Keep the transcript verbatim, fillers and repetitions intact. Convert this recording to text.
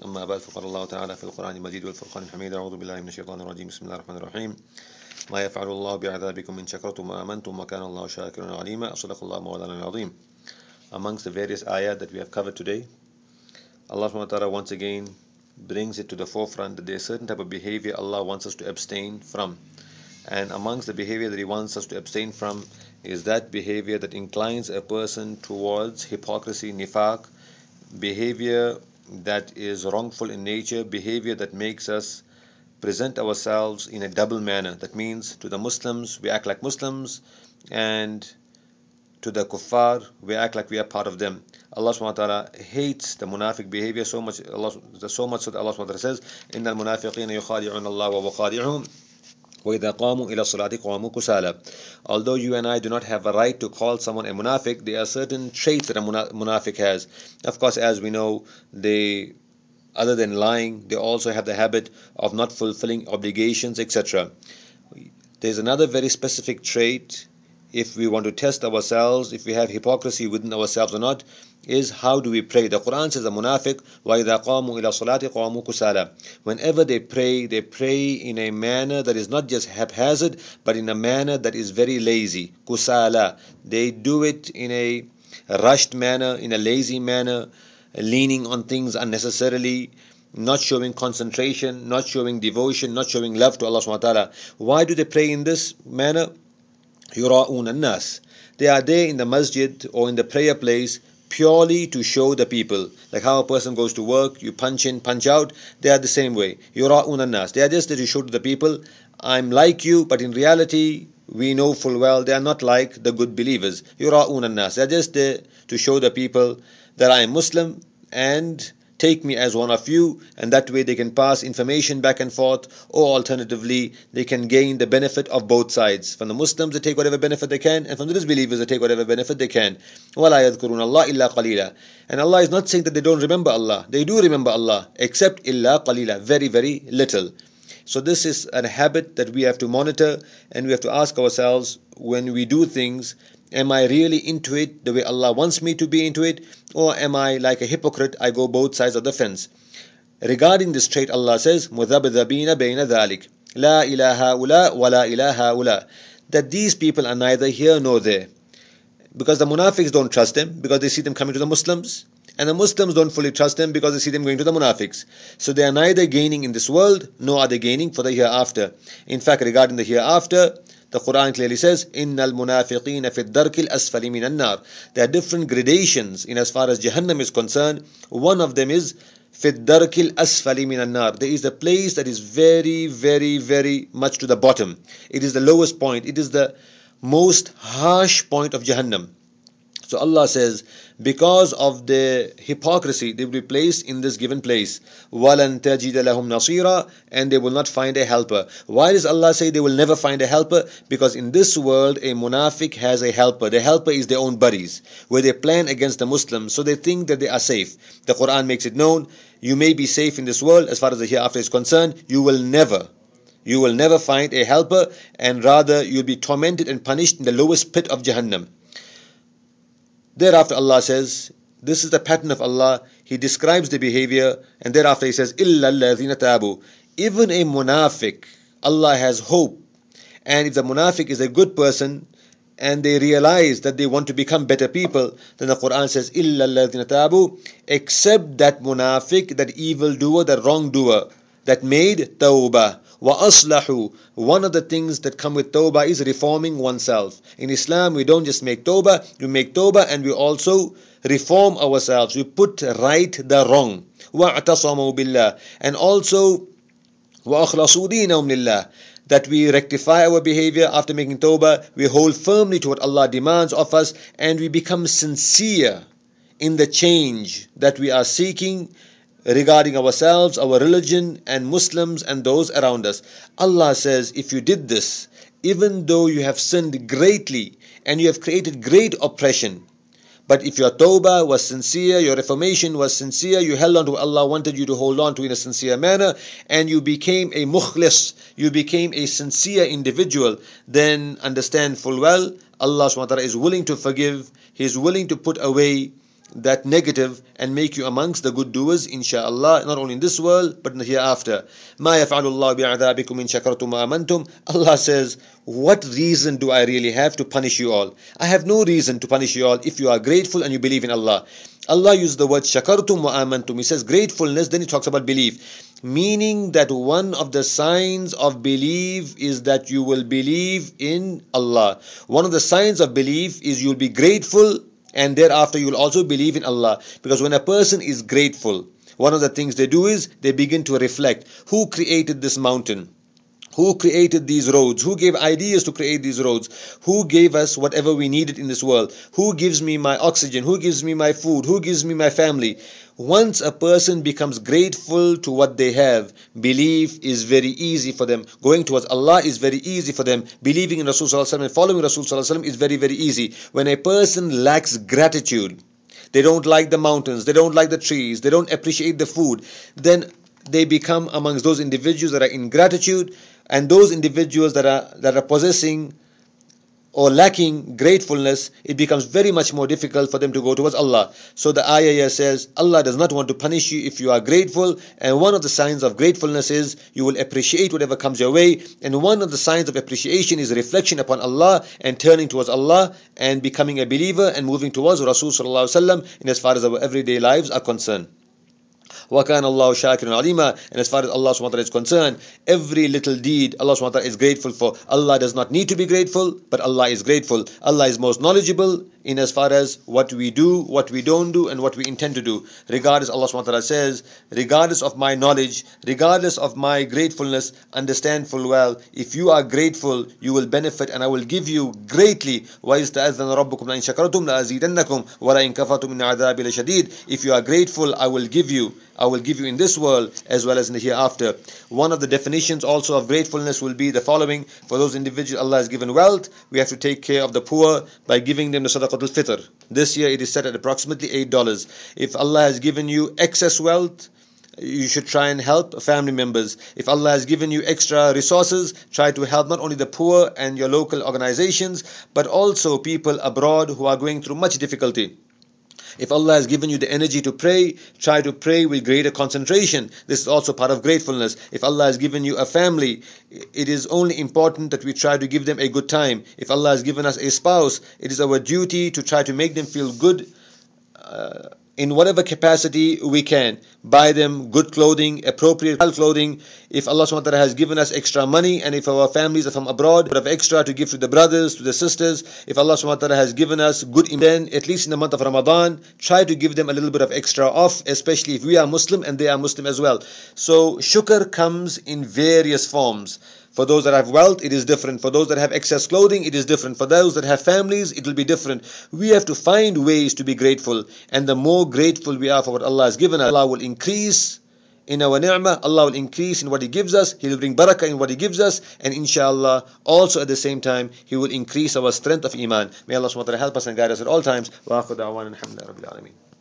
أما بعد فقال الله تعالى في القرآن المجيد والفرقان الحميد أعوذ بالله من الشيطان الرجيم بسم الله الرحمن الرحيم ما يفعل الله بعذابكم إن شكرتم وآمنتم وكان الله شاكرا عليما صدق الله مولانا العظيم. Amongst the various ayat that we have covered today, Allah subhanahu wa ta'ala once again brings it to the forefront that there is certain type of behavior Allah wants us to abstain from. And amongst the behavior that He wants us to abstain from is that behavior that inclines a person towards hypocrisy, nifaq, behavior that is wrongful in nature, behavior that makes us present ourselves in a double manner. That means to the Muslims we act like Muslims, and to the kuffar we act like we are part of them. Allah subhanahu wa ta'ala hates the munafiq behavior so much, Allah, so much so that Allah subhanahu wa ta'ala says, إِنَّ الْمُنَافِقِينَ يُخَادِعُونَ اللَّهَ وَهُوَ خَادِعُهُمْ وَإِذَا قَامُوا إِلَى الصَّلَاةِ قَامُوا كُسَالَى. Although you and I do not have a right to call someone a munafiq, there are certain traits that a munafiq has. Of course, as we know, they, other than lying, they also have the habit of not fulfilling obligations, et cetera. There's another very specific trait, if we want to test ourselves, if we have hypocrisy within ourselves or not, is how do we pray. The Quran says, the munafiq, وَإِذَا قَامُوا إِلَى الصَّلَاةِ قَامُوا كُسَالَى. Whenever they pray, they pray in a manner that is not just haphazard, but in a manner that is very lazy. Kusala. They do it in a rushed manner, in a lazy manner, leaning on things unnecessarily, not showing concentration, not showing devotion, not showing love to Allah subhanahu wa ta'ala. Why do they pray in this manner? يُرَاءُونَ النَّاسِ. They are there in the masjid or in the prayer place purely to show the people. Like how a person goes to work, you punch in, punch out, they are the same way. يُرَاءُونَ النَّاسِ. They are just there to show to the people, I'm like you, but in reality, we know full well they are not like the good believers. يُرَاءُونَ النَّاسِ. They are just there to show the people that I am Muslim and take me as one of you, and that way they can pass information back and forth, or alternatively they can gain the benefit of both sides. From the Muslims they take whatever benefit they can, and from the disbelievers they take whatever benefit they can. وَلَا يَذْكُرُونَ اللَّهَ إِلَّا قَلِيلًا. And Allah is not saying that they don't remember Allah. They do remember Allah, except إِلَّا قَلِيلًا, very very little. So this is a habit that we have to monitor, and we have to ask ourselves, when we do things, am I really into it the way Allah wants me to be into it, or am I like a hypocrite? I go both sides of the fence. Regarding this trait, Allah says, مُذَبْذَبِينَ بَيْنَ ذَلِكَ لَا إِلَهَ هَؤُلَاء وَلَا إِلَهَ هَؤُلَاء. That these people are neither here nor there. Because the munafiqs don't trust them, because they see them coming to the Muslims, and the Muslims don't fully trust them because they see them going to the munafiqs. So they are neither gaining in this world, nor are they gaining for the hereafter. In fact, regarding the hereafter, the Quran clearly says, إِنَّ الْمُنَافِقِينَ فِي الدَّرْكِ الْأَسْفَلِ مِنَ النَّارِ. There are different gradations in as far as Jahannam is concerned. One of them is فِي الدَّرْكِ الْأَسْفَلِ مِنَ النَّارِ. There is a place that is very, very, very much to the bottom. It is the lowest point. It is the most harsh point of Jahannam. So Allah says, because of the hypocrisy, they will be placed in this given place. وَلَن تَجِدَ لَهُمْ نَصِيرًا. And they will not find a helper. Why does Allah say they will never find a helper? Because in this world, a munafiq has a helper. The helper is their own buddies, where they plan against the Muslims, so they think that they are safe. The Quran makes it known, you may be safe in this world, as far as the hereafter is concerned, you will never You will never find a helper, and rather you will be tormented and punished in the lowest pit of Jahannam. Thereafter Allah says, this is the pattern of Allah. He describes the behavior, and thereafter He says, إِلَّا الَّذِينَ تَابُوا. Even a munafiq, Allah has hope. And if the munafiq is a good person, and they realize that they want to become better people, then the Quran says, إِلَّا الَّذِينَ تَابُوا. Except that munafiq, that evildoer, that wrongdoer, that made tawbah. وَأَصْلَحُوا. One of the things that come with tawbah is reforming oneself. In Islam, we don't just make tawbah, we make tawbah and we also reform ourselves. We put right the wrong. وَاعْتَصَمُوا بِاللَّهِ. And also, وَأَخْلَصُوا دِينَهُمْ لِلَّهِ. That we rectify our behavior after making tawbah, we hold firmly to what Allah demands of us, and we become sincere in the change that we are seeking regarding ourselves, our religion, and Muslims and those around us. Allah says, if you did this, even though you have sinned greatly and you have created great oppression, but if your tawbah was sincere, your reformation was sincere, you held on to what Allah wanted you to hold on to in a sincere manner, and you became a mukhlis, you became a sincere individual, then understand full well, Allah subhanahu wa ta'ala is willing to forgive, He is willing to put away that negative and make you amongst the good doers, inshaAllah, not only in this world but in the hereafter. مَا يَفْعَلُ اللَّهُ بِعَذَابِكُمْ إِن شَكَرْتُمْ وَآمَنْتُمْ. Allah says, what reason do I really have to punish you all? I have no reason to punish you all if you are grateful and you believe in Allah. Allah used the word shakartum wa amantum. He says gratefulness, then he talks about belief. Meaning that one of the signs of belief is that you will believe in Allah. One of the signs of belief is you will be grateful, and thereafter you will also believe in Allah. Because when a person is grateful, one of the things they do is they begin to reflect. Who created this mountain? Who created these roads? Who gave ideas to create these roads? Who gave us whatever we needed in this world? Who gives me my oxygen? Who gives me my food? Who gives me my family? Once a person becomes grateful to what they have, belief is very easy for them. Going towards Allah is very easy for them. Believing in Rasul Sallallahu Alaihi Wasallam and following Rasul Sallallahu Alaihi Wasallam is very, very easy. When a person lacks gratitude, they don't like the mountains, they don't like the trees, they don't appreciate the food, then they become amongst those individuals that are in gratitude, and those individuals that are that are possessing or lacking gratefulness, it becomes very much more difficult for them to go towards Allah. So the ayah here says, Allah does not want to punish you if you are grateful, and one of the signs of gratefulness is you will appreciate whatever comes your way, and one of the signs of appreciation is reflection upon Allah and turning towards Allah and becoming a believer and moving towards Rasul Sallallahu Alaihi Wasallam in as far as our everyday lives are concerned. وَكَانَ اللَّهُ شَاكِرًا عَلِيمًا. And as far as Allah subhanahu wa ta'ala is concerned, every little deed Allah subhanahu wa ta'ala is grateful for. Allah does not need to be grateful, but Allah is grateful. Allah is most knowledgeable in as far as what we do, what we don't do, and what we intend to do. Regardless, Allah subhanahu wa ta'ala says, regardless of my knowledge, regardless of my gratefulness, understand full well, if you are grateful, you will benefit and I will give you greatly. وَإِذْ تَأَذَّنَ رَبُّكُمْ لَئِن شَكَرْتُمْ لَأَزِيدَنَّكُمْ وَلَئِن كَفَرْتُمْ إِنَّ عَذَابِي لَشَدِيدٌ. If you are grateful, I will give you. I will give you in this world as well as in the hereafter. One of the definitions also of gratefulness will be the following. For those individuals Allah has given wealth, we have to take care of the poor by giving them the sadaqatul fitr. This year it is set at approximately eight dollars. If Allah has given you excess wealth, you should try and help family members. If Allah has given you extra resources, try to help not only the poor and your local organizations, but also people abroad who are going through much difficulty. If Allah has given you the energy to pray, try to pray with greater concentration. This is also part of gratefulness. If Allah has given you a family, it is only important that we try to give them a good time. If Allah has given us a spouse, it is our duty to try to make them feel good uh, in whatever capacity we can. Buy them good clothing, appropriate clothing. If Allah subhanahu wa ta'ala has given us extra money, and if our families are from abroad, we have extra to give to the brothers, to the sisters. If Allah subhanahu wa ta'ala has given us good, then at least in the month of Ramadan, try to give them a little bit of extra off, especially if we are Muslim and they are Muslim as well. So shukr comes in various forms. For those that have wealth, it is different. For those that have excess clothing, it is different. For those that have families, it will be different. We have to find ways to be grateful. And the more grateful we are for what Allah has given us, Allah will increase in our ni'mah. Allah will increase in what He gives us. He will bring barakah in what He gives us. And inshallah, also at the same time, He will increase our strength of iman. May Allah subhanahu wa ta'ala help us and guide us at all times. Wa akhiru da'wana alhamdulillahi rabbil alameen.